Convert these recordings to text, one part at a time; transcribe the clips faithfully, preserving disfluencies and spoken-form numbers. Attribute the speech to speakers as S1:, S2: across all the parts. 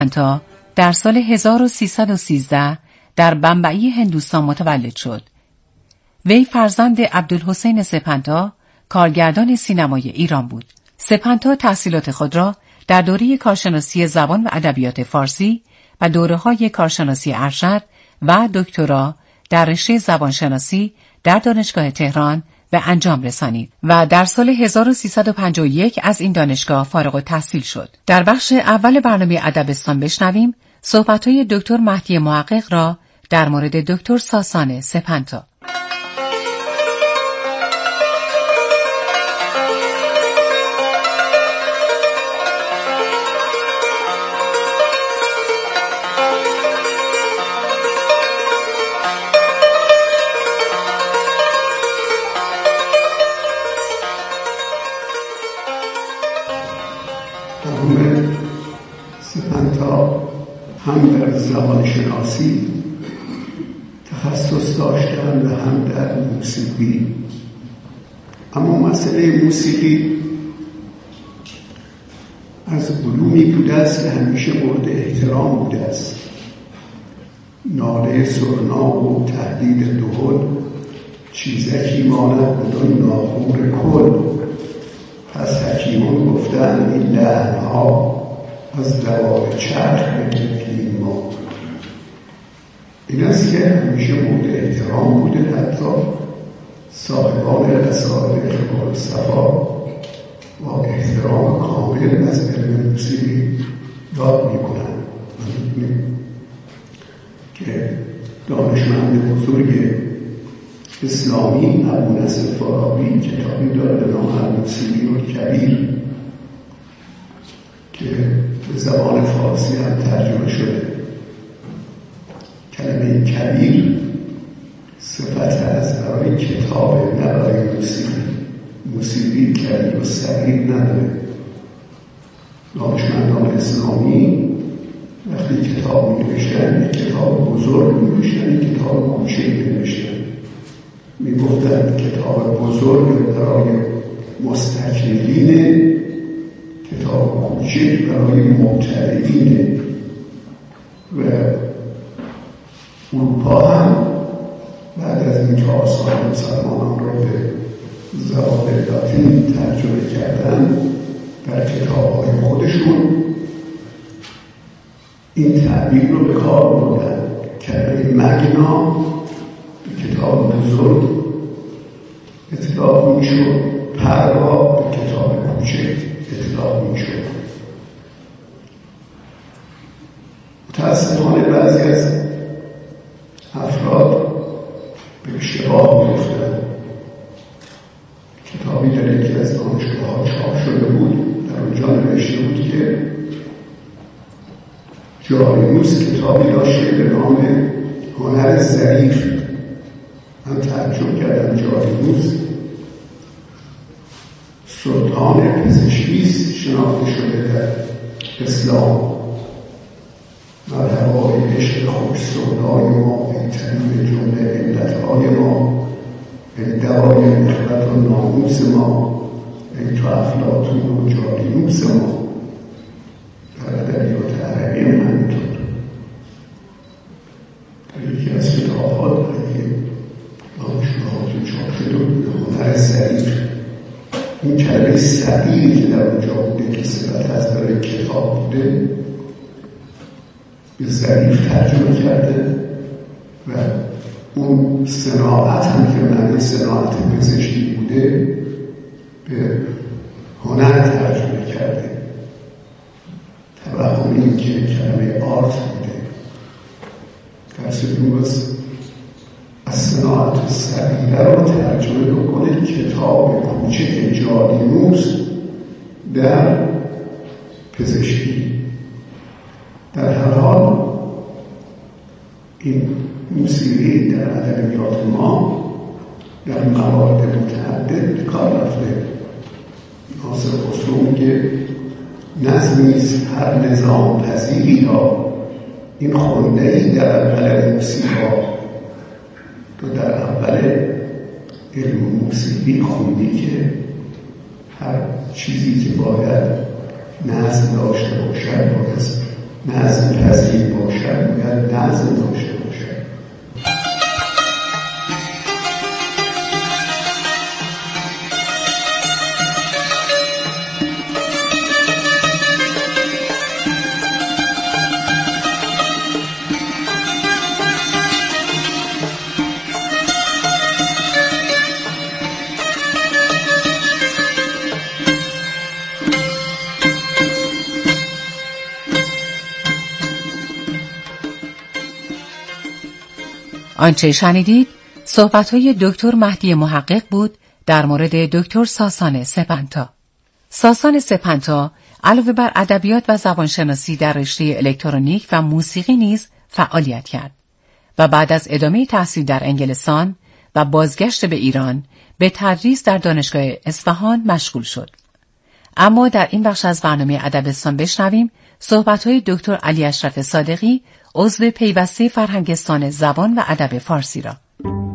S1: سپنتا در سال هزار و سیصد و سیزده در بمبئی هندوستان متولد شد. وی فرزند عبدالحسین سپنتا، کارگردان سینمای ایران بود. سپنتا تحصیلات خود را در دوره کارشناسی زبان و ادبیات فارسی و دوره‌های کارشناسی ارشد و دکترا در رشته زبانشناسی در دانشگاه تهران به انجام رسانید و در سال هزار و سیصد و پنجاه و یک از این دانشگاه فارغ التحصیل شد. در بخش اول برنامه ادبستان بشنویم صحبت‌های دکتر مهدی محقق را در مورد دکتر ساسان سپنتا.
S2: سپنتا هم در زبان شناسی تخصص داشتن و هم در موسیقی. اما مسئله موسیقی از علومی بوده است که همیشه مورد احترام بوده است. ناله سرنا و تهدید دهل چیزکی ماند بدون ناقور کل. پس حکیمان گفتن این لحنها از دوار چرخ بگیریم ما. این است که همیشه مورد احترام بوده. حتی صاحبان رسائل اخبار صفا با احترام کامل از علم موسیقی یاد میکنن. که دانشمند بزرگ اسلامی ابو نصر فارابی کتابی داره به نام الموسیقی الکبیر که به زبان فارسی هم ترجمه شده. کلمه کبیر صفت از برای کتاب نه برای موسیقی. موسیقی کبیر و صغیر نداره. دانشمندان اسلامی وقتی کتاب می نوشتن یک کتاب بزرگ می نوشتن، یک کتاب کوچک می نوشتن. می گفتن کتاب بزرگ برای مستقلین، کتاب کوچک برای مبتدئین. و اروپا هم بعد از این که آثار مسلمانان را به زبان لاتین ترجمه کردن در کتاب‌های خودشون این تعبیر رو به کار بردن. کلمه مگنا به کتاب بزرگ اطلاق میشد، پروا به کتاب کوچک اطلاق میشد. متاسفانه بعضی از افراد به اشتباه می‌افتند. کتابی در یکی از دانشگاه‌ها چاپ شده بود، در اونجا نوشته بود که جاریوس کتابی داشته به نام هنر ظریف. من تعجب کردم. جاریوس سلطان پزشکی شناخته شده در اسلام. مرحبای عشق خوش سودای ما، ای طبیب جمله علتهای ما، ای دوای نخبت و ناموس ما، ای تو افلاطون و جاریوس ما. در ادبیات عربی منطور در یکی از کتاب‌ها در یکی دانشگاه‌ها چاپ شده بود هنر ظریف. این کلمه صغیر که در اونجا بوده که صفت از برای کتاب بوده به ظریف ترجمه کرده و اون صناعت هم که معنی صناعت پزشکی بوده به هنر ترجمه کرده. توهم این که کلمه آرت بوده. در سپیموز از صناعت صغیره رو ترجمه بکنه کتاب کوچک جاریوس در پزشکی. در هر حال این موسیقی در ادبیات ما در موارد متعدد به کار رفته. ناصر خسرو میگه نظمیست هر نظام پذیری را، این خونده‌ای در اول موسیقی. تو در اول علم موسیقی خوندی که هر چیزی که باید نظم داشته باشد باید نظم پذیر باشد باید نظم داشته باشد.
S1: آنچه شنیدید صحبت‌های دکتر مهدی محقق بود در مورد دکتر ساسان سپنتا. ساسان سپنتا علاوه بر ادبیات و زبانشناسی در رشته الکترونیک و موسیقی نیز فعالیت کرد و بعد از ادامه تحصیل در انگلستان و بازگشت به ایران به تدریس در دانشگاه اصفهان مشغول شد. اما در این بخش از برنامه ادبستان بشنویم صحبت‌های دکتر علی اشرف صادقی، عضو پیوسته فرهنگستان زبان و ادب فارسی را.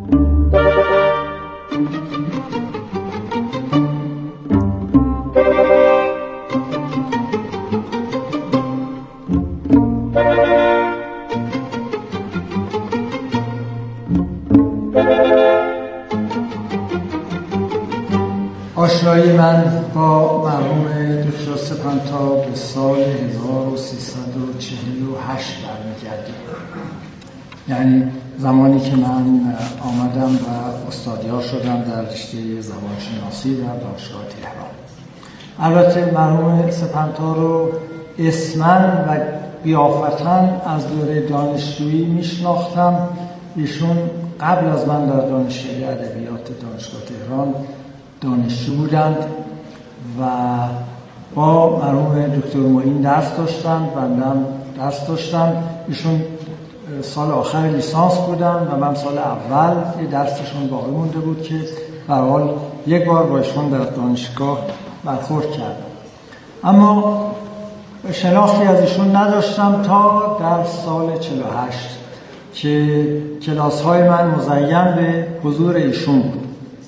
S3: آشنایی من با مرحوم دکتر سپنتا به سال هزار و سیصد و چهل و هشت برمیگرده، یعنی زمانی که من آمدم و استادیار شدم در رشته زبانشناسی در دانشگاه تهران. البته مرحوم سپنتا رو اسماً و قیافتاً از دوره دانشجویی میشناختم. ایشون قبل از من در دانشگاه ادبیات دانشگاه تهران دانشجو بودند و با مرحوم دکتر معین درس داشتند، بندم درس داشتم. ایشون سال آخر لیسانس بودن و من سال اول یه درسشون باقی مونده بود که به هر حال یک بار با ایشون در دانشگاه برخورد کردم، اما شناختی از ایشون نداشتم تا در سال چهل و هشت که کلاس‌های من مزین به حضور ایشون بود.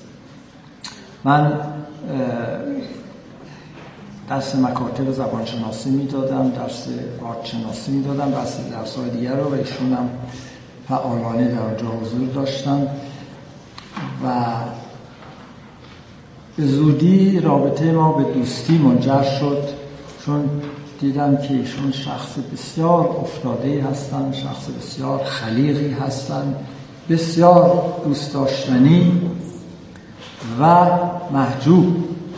S3: من درس مکاتب زبانشناسی میدادم، درس آرت شناسی میدادم، درس درس‌های دیگر رو، و ایشون هم فعالانه در اونجا حضور داشتن و به زودی رابطه ما به دوستی منجر شد، چون دیدم که ایشون شخص بسیار افتاده‌ای هستن، شخص بسیار خلیقی هستن، بسیار دوست داشتنی و محجوب.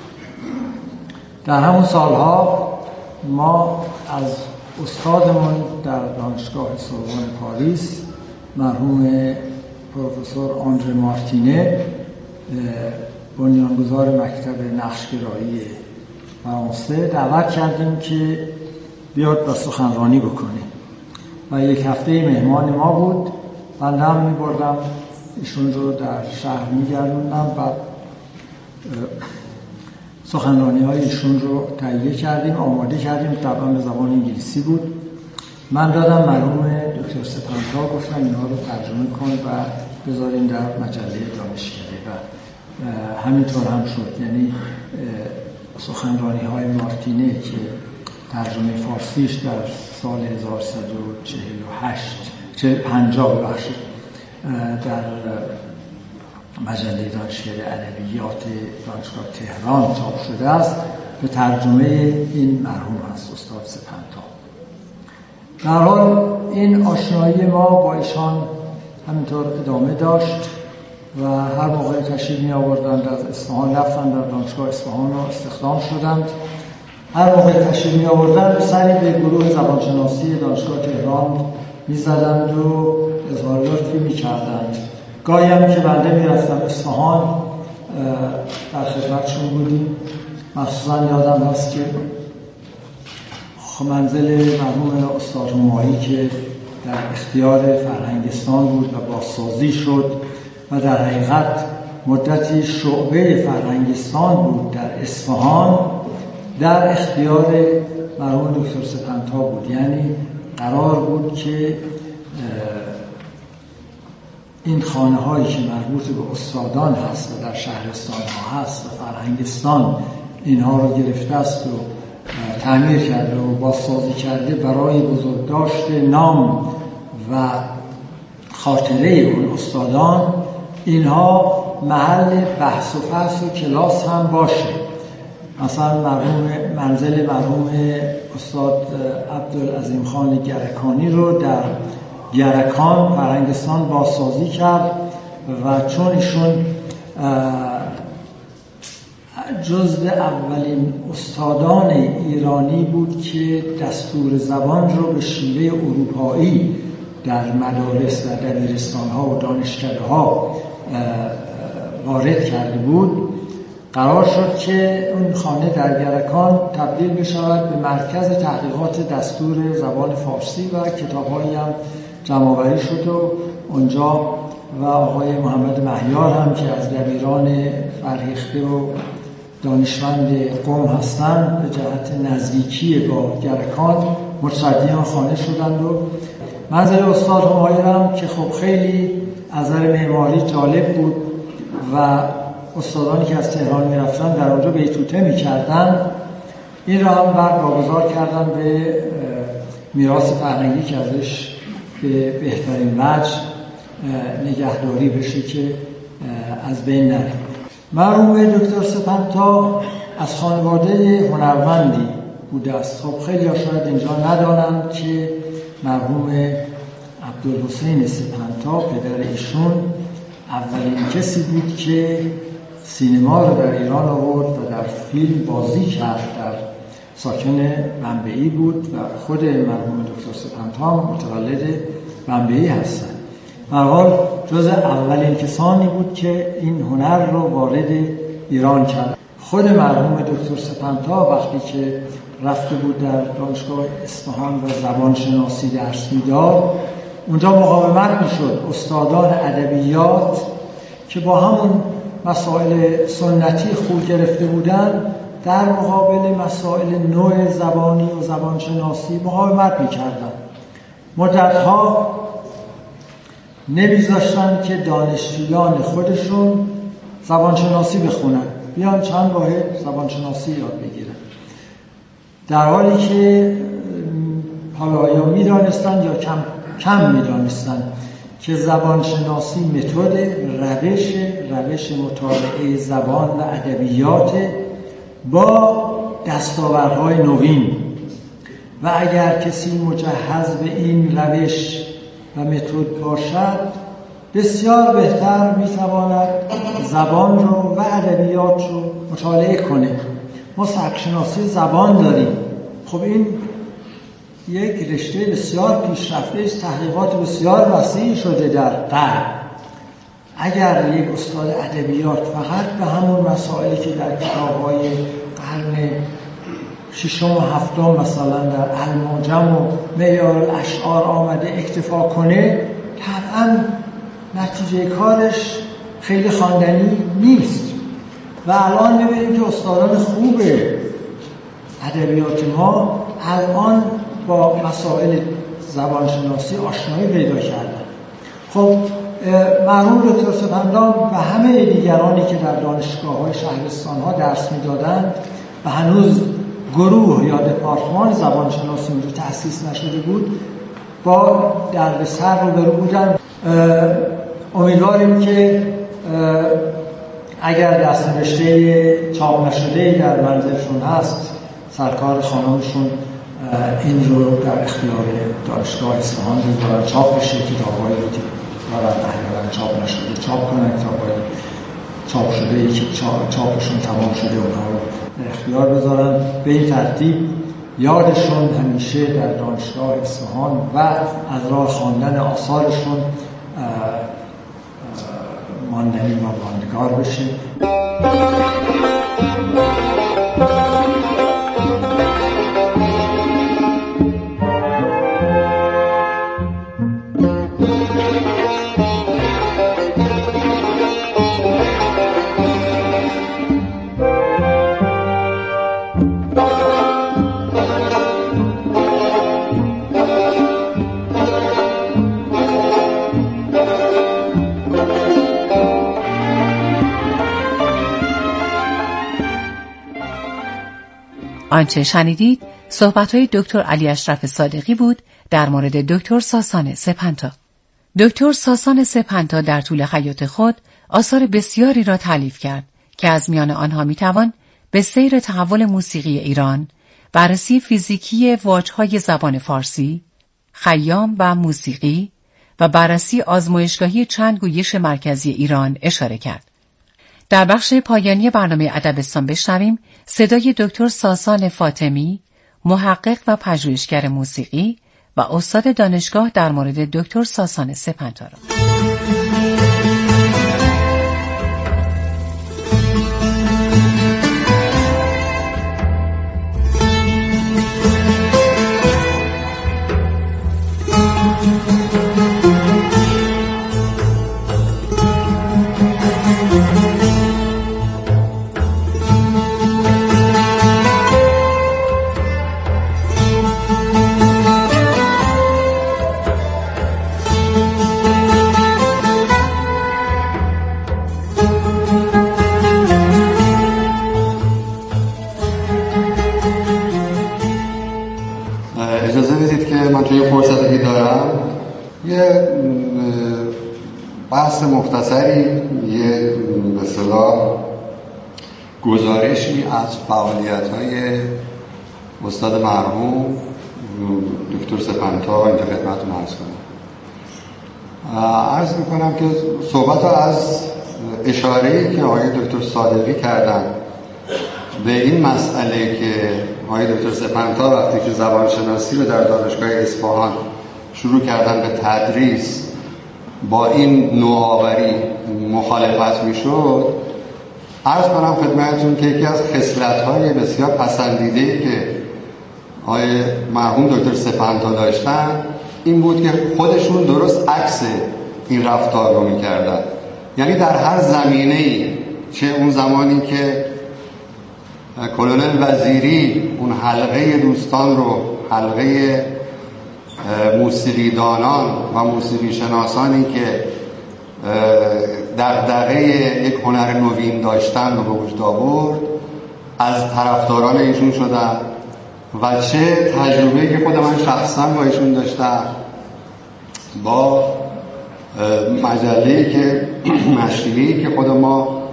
S3: در همون سالها ما از استادمون در دانشگاه سوربن پاریس، مرحوم پروفسور آندره مارتینه، بنیانگذار مکتب نقشگرایی فرانسه، دعوت کردیم که بیاد و سخنرانی بکنه و یک هفته مهمان ما بود. بنده هم می بردم ایشون رو در شهر می گردوندم و سخنرانی های ایشون رو تهیه کردیم، آماده کردیم. طبعا به زبان انگلیسی بود. من دادم مرحوم دکتر سپنتا، گفتم اینها رو ترجمه کن و بذاریم در مجله دانشگاهی و همینطور هم شد. یعنی سخنرانی های مارتینه که ترجمه فارسیش در سال هزار و سیصد و چهل و هشت پنجاه بخشید در مجله دانشگاه ادبیات دانشگاه تهران چاپ شده است، به ترجمه این مرحوم است، استاد سپنتا. در حال این آشنایی ما با ایشان همینطور ادامه داشت و هر موقع تشریف می آوردند از اصفهان، رفتن در دانشگاه اصفهان و استخدام شدند. هر موقع تشریف می آوردند سری به گروه زبانشناسی دانشگاه تهران می زدند و اظهار لطفی می کردند. گاهی هم که بنده می رفتم اصفهان در خدمتشون بودیم. مخصوصا یادم هست که منزل مرحوم استاد همایی که در اختیار فرهنگستان بود و بازسازی شد و در حقیقت مدتی شعبه فرهنگستان بود در اصفهان، در اختیار مرحوم دکتر سپنتا بود. یعنی قرار بود که این خانه هایی که مربوط به استادان هست و در شهرستان ها هست و فرهنگستان اینها رو گرفته است و تعمیر کرده و بازسازی کرده برای بزرگداشت نام و خاطره اون استادان، اینها محل بحث و فحص و کلاس هم باشه. مثلا مرحوم منزل مرحوم استاد عبدالعظیم خان گرکانی رو در گرکان فرهنگستان بازسازی کرد و چون ایشون جزو اولین استادان ایرانی بود که دستور زبان رو به شیوه اروپایی در مدارس و دبیرستان‌ها و دانشکده‌ها وارد کرده بود، قرار شد که اون خانه در گرکان تبدیل بشود به مرکز تحقیقات دستور زبان فارسی و کتاب‌هایی هم جمع‌آوری شد و اونجا و آقای محمد مهیار هم که از دبیران فرهیخته و دانشمند قم هستند به جهت نزدیکی با گرکان متصدیان خانه شدند. و منزل استاد همایرم که خب خیلی از نظر معماری جالب بود و استادانی که از تهران می رفتن در اونجا بیتوته می کردن، این را هم بعد واگذار کردن به میراث فرهنگی که ازش به بهترین وجه نگهداری بشه که از بین نره. مرحوم دکتر سپنتا از خانواده هنرمندی بوده است. خب خیلی ها شاید اینجا ندانند که مرحوم عبدالحسین سپنتا پدر ایشون اولین کسی بود که سینما رو در ایران آورد و در فیلم بازی کرد. در ساکن بمبئی بود و خود مرحوم دکتر سپنتا متولد بمبئی هستند. به هر حال جز اولین کسانی بود که این هنر رو وارد ایران کرد. خود مرحوم دکتر سپنتا وقتی که رفته بود در دانشگاه اصفهان و زبانشناسی درس میداد، اونجا مقاومت میشد استادان ادبیات که با همون مسائل سنتی خو گرفته بودن در مقابل مسائل نوع زبانی و زبانشناسی مقاومت میکردن. مدتها نمیذاشتن که دانشجویان خودشون زبانشناسی بخونن، بیان چند واحد زبانشناسی یاد بگیرن، در حالی که حالا یا میدانستن یا کم کم میدانستن که زبانشناسی متد روش روش مطالعه زبان و ادبیات با دستاوردهای نوین و اگر کسی مجهز به این روش و متد باشد بسیار بهتر میتواند زبان رو و ادبیات رو مطالعه کنه. ما سبکشناسی زبان داریم، خب این یک رشته بسیار پیشرفته است، تحقیقات بسیار وسیعی شده در غرب. اگر یک استاد ادبیات فقط به همون مسائلی که در کتاب‌های قرن ششم و هفتم مثلا در المعجم و معیار الاشعار آمده اکتفا کنه، طبعا نتیجه کارش خیلی خواندنی نیست. و الان می‌بینیم که استادان خوب ادبیات ما الان با مسائل زبانشناسی آشنایی پیدا کردن. خب مرحوم دکتر سپندان و همه دیگرانی که در دانشگاه‌های شهرستان‌ها درس می‌دادند و هنوز گروه یا دپارتمان زبانشناسی اونجا تأسیس نشده بود، با دردسر روبرو بودن. امیدواریم که اگر دست‌نوشته چاپ نشده در منزلشون هست، سرکار خانمشون این رو در اختیار دانشگاه اصفهان بذارن چاپ بشه، کتاب‌هایی رو که دارن احیانا چاپ نشده چاپ کنن، کتاب‌های چاپ شده ای که چاپشون تمام شده اونها رو در اختیار بذارن. به این ترتیب یادشون همیشه در دانشگاه اصفهان و از راه خواندن آثارشون ماندنی و ماندگار بشه.
S1: آنچه شنیدید صحبت‌های دکتر علی اشرف صادقی بود در مورد دکتر ساسان سپنتا. دکتر ساسان سپنتا در طول حیات خود آثار بسیاری را تألیف کرد که از میان آنها میتوان به سیر تحول موسیقی ایران، بررسی فیزیکی واجه‌های زبان فارسی، خیام و موسیقی و بررسی آزمایشگاهی چند گویش مرکزی ایران اشاره کرد. در بخش پایانی برنامه ادبستان بشنویم صدای دکتر ساسان فاطمی، محقق و پژوهشگر موسیقی و استاد دانشگاه در مورد دکتر ساسان سپنتا را.
S4: اجازه بدید که من توی فرصتی که دارم یه بحث مختصری، یه به اصطلاح گزارشی از فعالیت‌های استاد مرحوم دکتر سپنتا اینجا خدمتتون عرض کنم. عرض میکنم که صحبت از اشاره‌ای که آقای دکتر صادقی کردن به این مسئله که آقای دکتر سپنتا وقتی که زبانشناسی رو در دانشگاه اصفهان شروع کردن به تدریس با این نوآوری مخالفت میشد، عرض کنم خدمتتون که یکی از خصلت‌های بسیار پسندیده‌ای که آقای مرحوم دکتر سپنتا داشتن این بود که خودشون درست عکس این رفتار رو میکردن. یعنی در هر زمینه‌ای، چه اون زمانی که کلونل وزیری اون حلقه دوستان رو، حلقه موسیقیدانان و موسیقی شناسانی که دغدغه یک هنر نوین داشتن رو به وجود آورد، از طرفداران ایشون شدن و چه تجربه‌ای که خود من شخصا با ایشون داشتم با مجله‌ای که نشریه‌ای که خود ما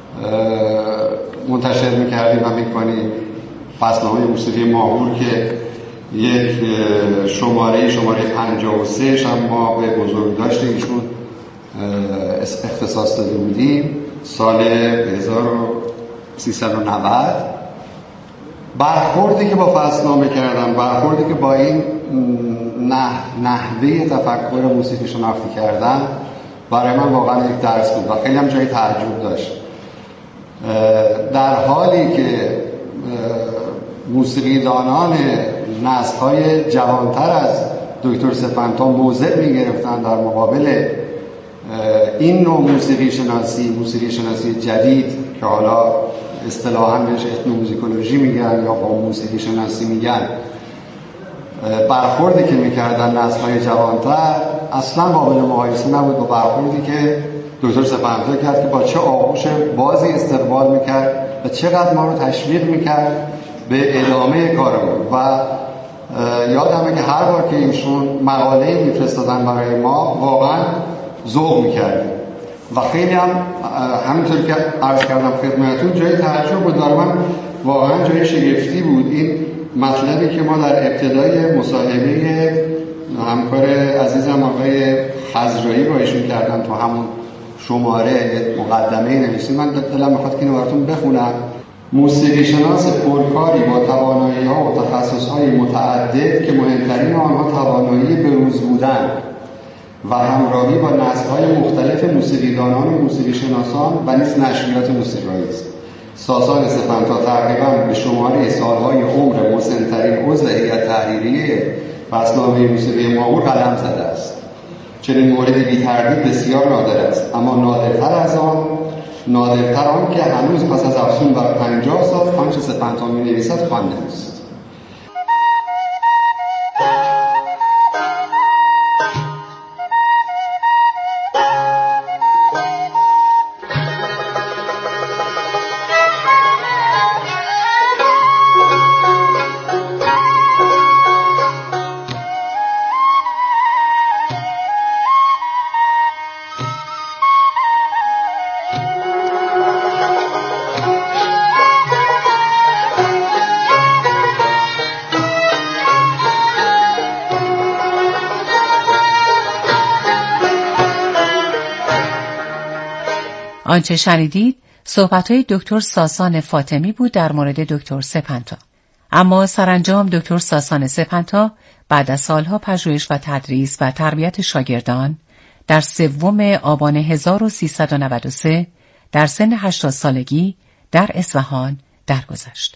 S4: منتشر میکردیم و میکنیم، فصلنامه موسیقی ماهور که یک شماره شماره پنجاه و سه هم ما به بزرگ داشته ایشون اختصاص داده بودیم سال هزار و سیصد و نود. برخوردی که با فصلنامه کردم، برخوردی که با این نه نحوه تفکر موسیقی شناختی کردن برای من واقعا یک درس بود و خیلی هم جای تعجب داشت. در حالی که موسیقیدانان نسل‌های جوانتر از دکتر سپنتا موضع می‌گرفتن در مقابل این نوع موسیقی شناسی، موسیقی شناسی جدید که حالا اصطلاحاً بهش اتنوموزیکولوژی میگن یا با موسیقی شناسی میگن، برخوردی که میکردن نسل‌های جوانتر اصلا قابل مقایسه نبود با برخوردی که دکتر سپنتا کرد که با چه آغوش بازی استقبال میکرد و چقدر ما رو تشویق میکرد به ادامه کارمون. و یادمه که هر بار که ایشون مقاله‌ای میفرستادن برای ما واقعا ذوق میکردیم و خیلی هم همینطور که عرض کردم خدمتتون جای تعجب بود. برای من واقعا جای شگفتی بود این مطلبی که ما در ابتدای مصاحبه همکار عزیزم آقای خضرایی با ایشون کردن تو همون شماره مقدمه نوشتیم. من دلم میخواد که اینو براتون بخونم. موسیقی شناس پرکاری با توانایی‌ها و تخصص‌های متعدد که مهمترین آنها توانایی بروز بودن و همراهی با نسل‌های مختلف موسیقیدانان و موسیقی شناسان و نیز نشریات موسیقایی است. ساسان سپنتا تقریباً به شماره سالهای عمر مسن‌ترین عضو هیئت تحریریه فصلنامه موسیقی ماهور قلم زده است. چنین موردی بی تردید بسیار نادر است، اما نادرتر از آن نادرتر آن که هنوز پس از افزون بر پنجاه سال آنچه سپنتا می‌نویسد خوانده است.
S1: آنچه شنیدید صحبت‌های دکتر ساسان فاطمی بود در مورد دکتر سپنتا. اما سرانجام دکتر ساسان سپنتا بعد از سالها پژوهش و تدریس و تربیت شاگردان در سوم آبان هزار و سیصد و نود و سه در سن هشتاد سالگی در اصفهان درگذشت.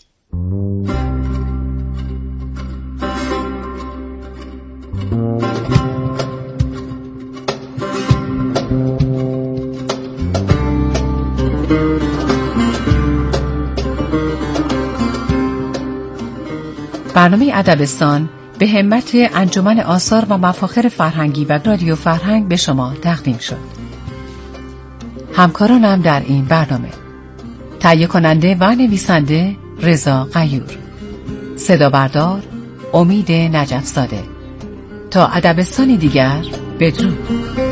S1: برنامه ادبستان به همت انجمن آثار و مفاخر فرهنگی و رادیو فرهنگ به شما تقدیم شد. همکارانم در این برنامه: تهیه کننده و نویسنده رضا غیور، صدا بردار امید نجف‌زاده. تا ادبستانی دیگر، بدرود.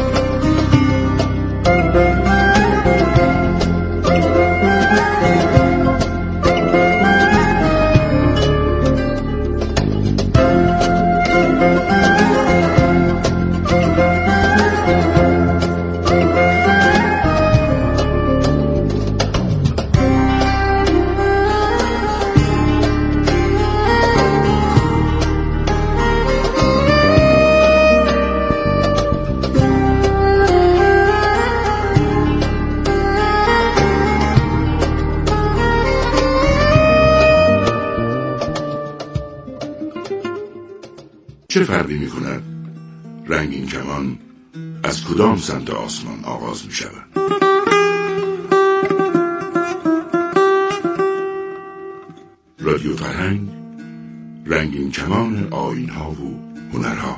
S5: چه فرقی می کند رنگین کمان از کدام سمت آسمان آغاز می شود؟ رادیو فرهنگ، رنگین کمان آیین‌ها و هنرها.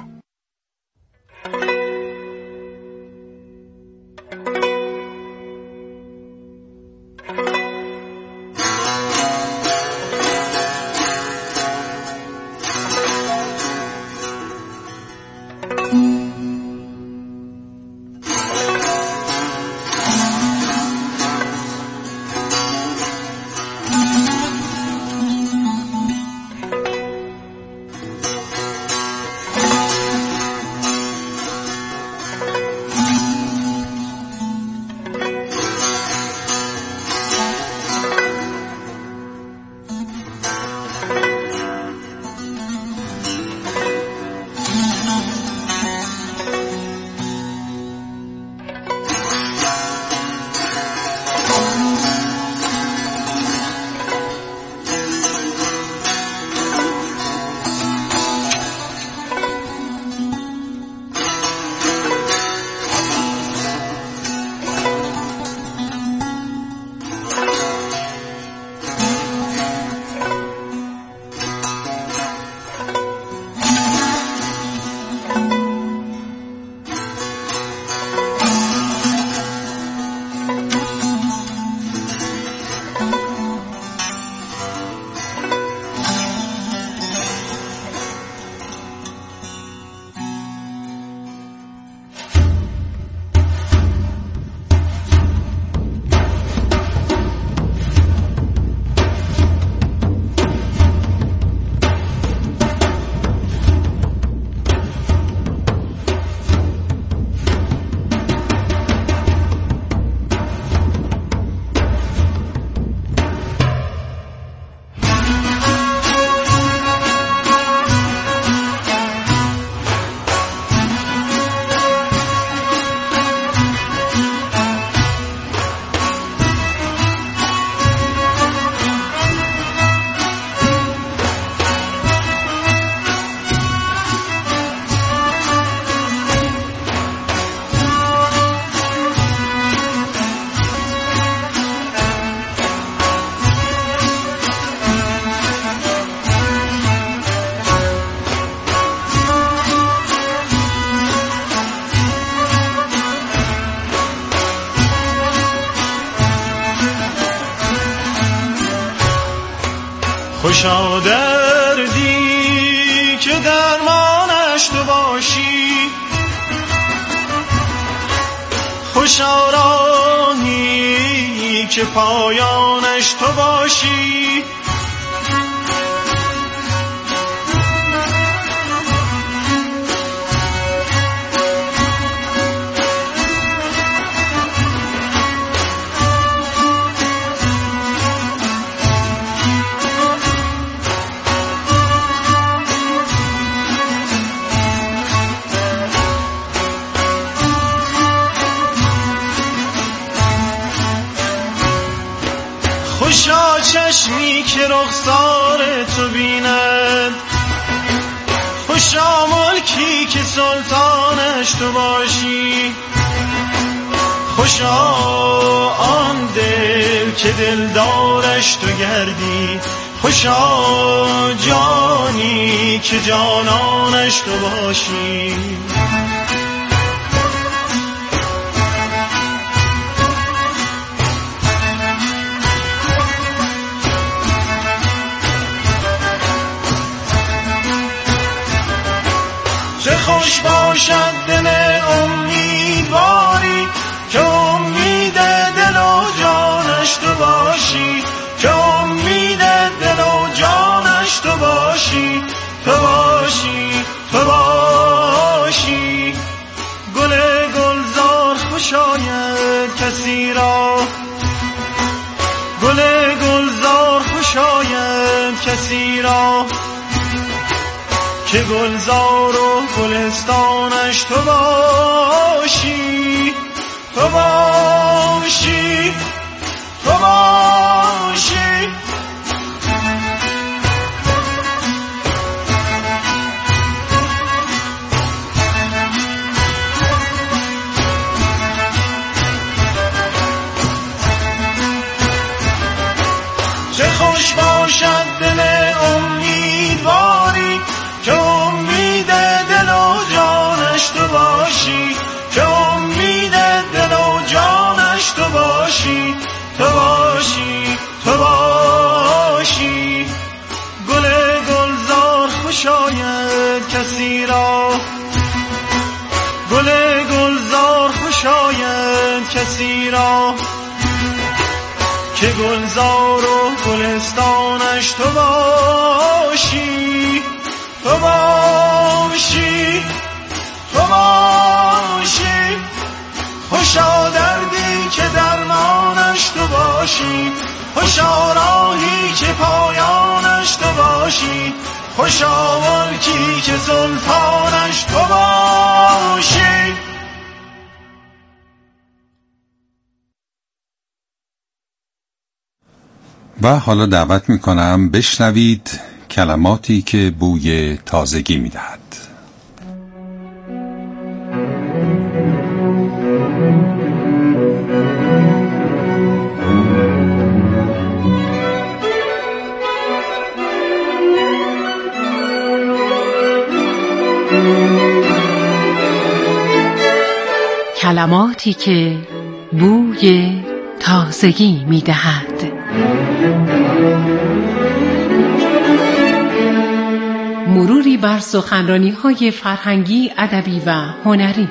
S6: خوشا دردی که درمانش تو باشی، خوشا راهی که پایانش تو باشی، که رخسار تو بیند، خوشا ملکی که سلطانش تو باشی، خوشا آن دل که دلدارش تو گردی، خوشا جانی که جانانش تو باشی. چه خوش باشد دل امیدواری که امید دل و جانش تو باشی، که امید دل و جانش تو باشی، تو باشی، تو باشی. گل گلزار خوش آید کسی را، گل گلزار خوش آید کسی را که گلزار و گلستانش تو باشی، تو باشی، تو باشی. چه خوش باشد دل امیدواری که امید دل و جانش تو باشی، که امید دل و جانش تو باشی، تو باشی، تو باشی. گل گلزار خوش آید کسی را، گل گلزار خوش آید کسی را که گلزار و گلستانش تو باشی، تو باشی، تو باشی. خوشا دردی که درمانش تو باشی، خوشا راهی که پایانش تو باشی، خوشا ملکی که سلطانش تو باشی.
S7: و حالا دعوت میکنم بشنوید کلماتی که بوی تازگی میدهد.
S1: کلماتی که بوی تازگی میدهد. مروری بر سخنرانی‌های فرهنگی، ادبی و هنری.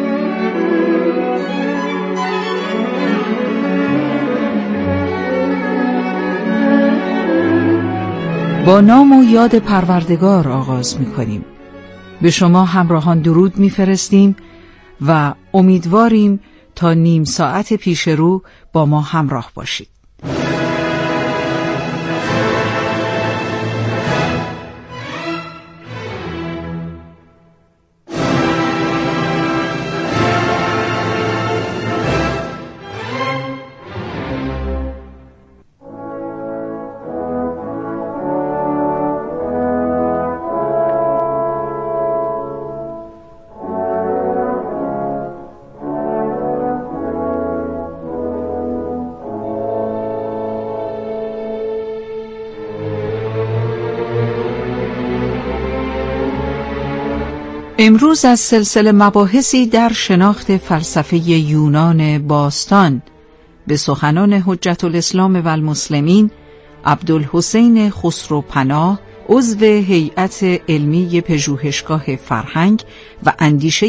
S8: با نام و یاد پروردگار آغاز می‌کنیم. به شما همراهان درود می‌فرستیم و امیدواریم تا نیم ساعت پیش رو با ما همراه باشید. امروز از سلسله مباحثی در شناخت فلسفه یونان باستان به سخنان حجت الاسلام و المسلمین عبدالحسین خسروپناه، عضو هیئت علمی پژوهشگاه فرهنگ و اندیشه